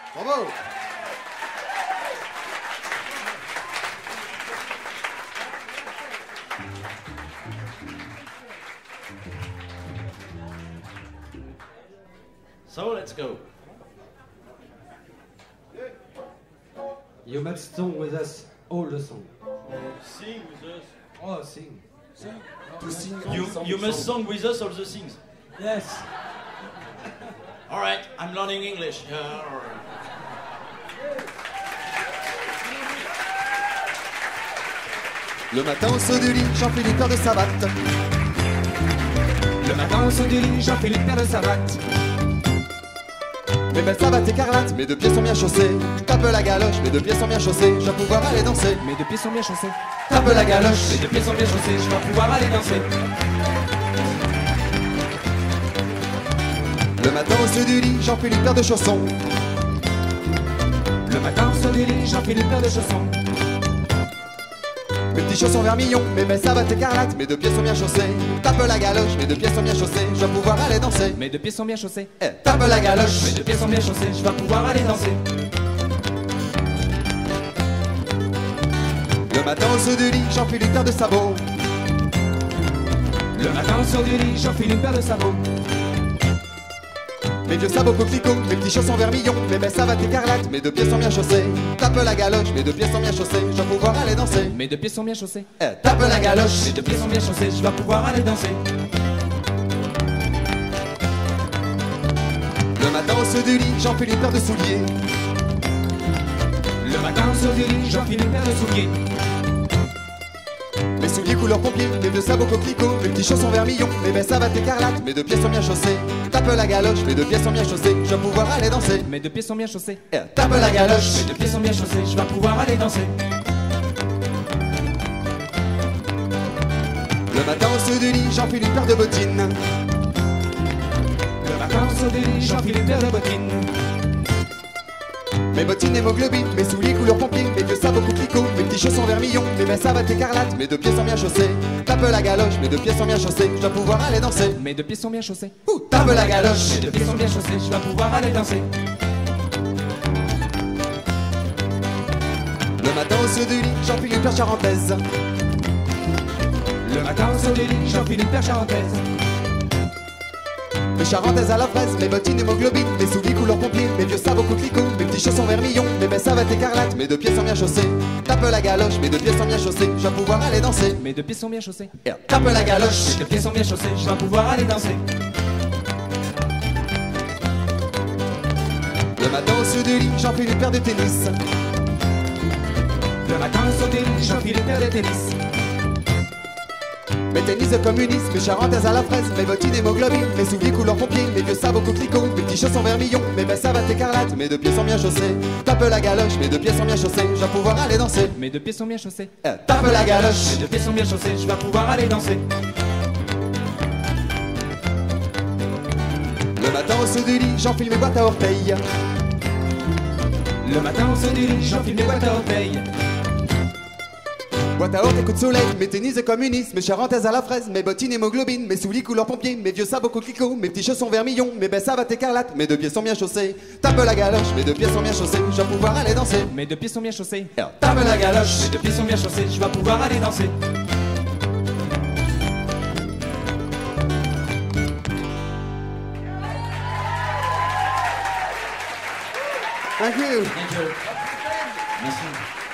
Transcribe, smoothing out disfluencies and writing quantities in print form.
Bravo. So let's go. You must sing with us all the song. Sing with us. Oh, sing. To sing. You must sing with us all the things. Yes. All right, I'm learning English. All right. Le matin au saut du lit, Jean-Philippe paire de savates. Le matin au saut du lit, Jean-Philippe paire de savates. Mes belles savates écarlates, mes deux pieds sont bien chaussés. Tape la galoche, mes deux pieds sont bien chaussés. Je vais pouvoir aller danser. Mes deux pieds sont bien chaussés. Tape la galoche, Mes deux pieds sont bien chaussés, je vais pouvoir aller danser. le matin au saut du lit, Jean-Philippe paire de chaussons. Le matin au saut du lit, Jean-Philippe paire de chaussons. Mes petits chaussons vermillons, mes belles savates écarlates, mes deux pieds sont bien chaussés. Tape la galoche, mes deux pieds sont bien chaussés. Je vais pouvoir aller danser. Mes deux pieds sont bien chaussés. Tape la galoche, Mes deux pieds sont bien chaussés, je vais pouvoir aller danser. le matin au saut du lit, Jean-Philippe paire de sabots. Le matin au saut du lit, Jean-Philippe paire de sabots. Mes vieux sabots coquelicots, mes petits chaussons vermillons, mes belles savates écarlates, mes deux pieds sont bien chaussés. Tape la galoche, mes deux pieds sont bien chaussés. Je vais pouvoir aller danser. Mes deux pieds sont bien chaussés. Tape la galoche, Mes deux pieds sont bien chaussés, je vais pouvoir aller danser. le matin au saut du lit, Jean-Philippe paire de souliers. Le matin au saut du lit, Jean-Philippe paire de souliers. Mes souliers couleur pompier, mes vieux sabots coquelicots, mes petits chaussons vermillons, mes belles savates écarlates, mes deux pieds sont bien chaussés. Tape la galoche, mes deux pieds sont bien chaussés. Je vais pouvoir aller danser. Mes deux pieds sont bien chaussés. Tape la galoche, Mes deux pieds sont bien chaussés, je vais pouvoir aller danser. le matin au saut du lit, Jean-Philippe paire de bottines. Le matin au saut du lit, Jean-Philippe paire de bottines. Mes bottines hémoglobine, mes souliers couleur pompier, mes vieux sabots coquelicots, mes petits chaussons vermillons, mes belles savates écarlates, mes deux pieds sont bien chaussés. Tape la galoche, mes deux pieds sont bien chaussés. Je vais pouvoir aller danser. Mes deux pieds sont bien chaussés. Tape la galoche, Mes deux pieds sont bien chaussés, je vais pouvoir aller danser. le matin au saut du lit, Jean-Philippe paire charentaise. Le matin au saut du lit, Jean-Philippe paire charentaise. Mes charentaises à la fraise, mes bottines hémoglobine, mes souliers couleur pompier, mes vieux sabots coquelicots, mes petits chaussons vermillons, mes belles savates écarlates, mes deux pieds sont bien chaussés. Tape la galoche, mes deux pieds sont bien chaussés. Je vais pouvoir aller danser. Mes deux pieds sont bien chaussés. Tape la galoche, Mes deux pieds sont bien chaussés, je vais pouvoir aller danser. le matin au saut du lit, Jean-Philippe paire de tennis. Le matin au saut du lit, Jean-Philippe paire de tennis. Mes tennis de communistes, mes charentaises à la fraise, mes bottines hémoglobine, mes souliers couleur pompier, mes vieux sabots coquelicots, mes petits chaussons vermillons, mes belles savates écarlates, mes deux pieds sont bien chaussés. Tape la galoche, mes deux pieds sont bien chaussés. Je vais pouvoir aller danser. Mes deux pieds sont bien chaussés. Tape la galoche, Mes deux pieds sont bien chaussés, je vais pouvoir aller danser. le matin au saut du lit, j'enfile mes boîtes à orteils. Le matin au saut du lit, j'enfile mes boîtes à orteils. Boîte à orteils, coup de soleil, mes tennis de communistes, mes charentaises à la fraise, mes bottines hémoglobine, mes souliers couleur pompier, mes vieux sabots coquelicots, mes petits chaussons vermillons, mes belles savates écarlates, mes deux pieds sont bien chaussés. Tape la galoche, mes deux pieds sont bien chaussés. Je vais pouvoir aller danser. Mes deux pieds sont bien chaussés. Tape la galoche, Mes deux pieds sont bien chaussés, je vais pouvoir aller danser. thank you. Thank you. Merci.